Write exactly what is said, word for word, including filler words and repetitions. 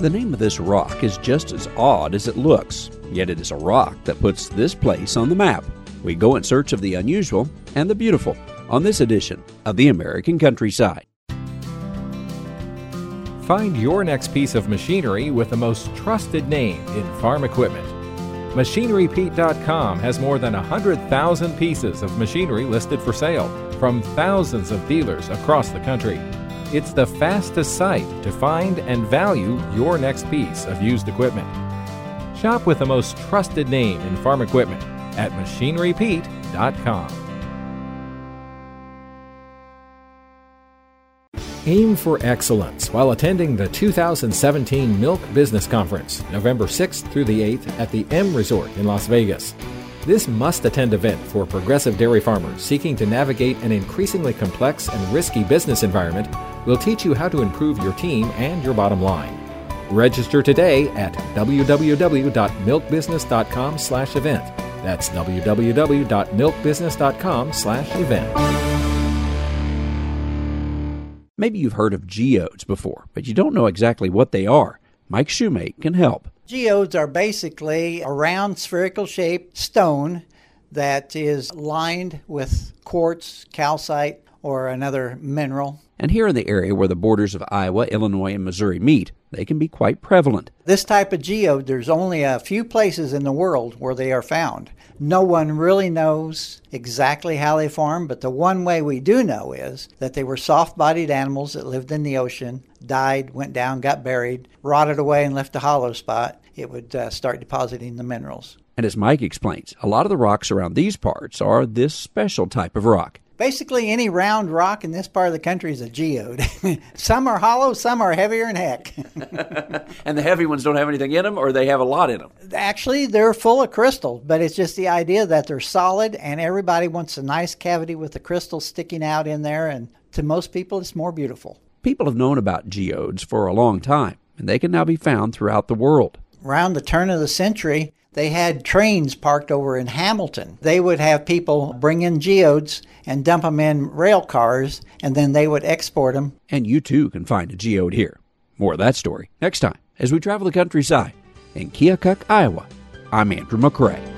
The name of this rock is just as odd as it looks, yet it is a rock that puts this place on the map. We go in search of the unusual and the beautiful on this edition of the American Countryside. Find your next piece of machinery with the most trusted name in farm equipment. Machinery Pete dot com has more than one hundred thousand pieces of machinery listed for sale from thousands of dealers across the country. It's the fastest site to find and value your next piece of used equipment. Shop with the most trusted name in farm equipment at Machinery Pete dot com. Aim for excellence while attending the two thousand seventeen Milk Business Conference, November sixth through the eighth at the M Resort in Las Vegas. This must-attend event for progressive dairy farmers seeking to navigate an increasingly complex and risky business environment will teach you how to improve your team and your bottom line. Register today at w w w dot milk business dot com slash event. That's w w w dot milk business dot com slash event. Maybe you've heard of geodes before, but you don't know exactly what they are. Mike Shoemate can help. Geodes are basically a round spherical-shaped stone that is lined with quartz, calcite, or another mineral. And here in the area where the borders of Iowa, Illinois, and Missouri meet, they can be quite prevalent. This type of geode, there's only a few places in the world where they are found. No one really knows exactly how they formed, but the one way we do know is that they were soft-bodied animals that lived in the ocean, died, went down, got buried, rotted away, and left a hollow spot. It would uh, start depositing the minerals. And as Mike explains, a lot of the rocks around these parts are this special type of rock. Basically, any round rock in this part of the country is a geode. Some are hollow, some are heavier than heck. And the heavy ones don't have anything in them, or they have a lot in them? Actually, they're full of crystal, but it's just the idea that they're solid, and everybody wants a nice cavity with the crystal sticking out in there, and to most people, it's more beautiful. People have known about geodes for a long time, and they can now be found throughout the world. Around the turn of the century, they had trains parked over in Hamilton. They would have people bring in geodes and dump them in rail cars, and then they would export them. And you too can find a geode here. More of that story next time as we travel the countryside. In Keokuk, Iowa, I'm Andrew McCrae.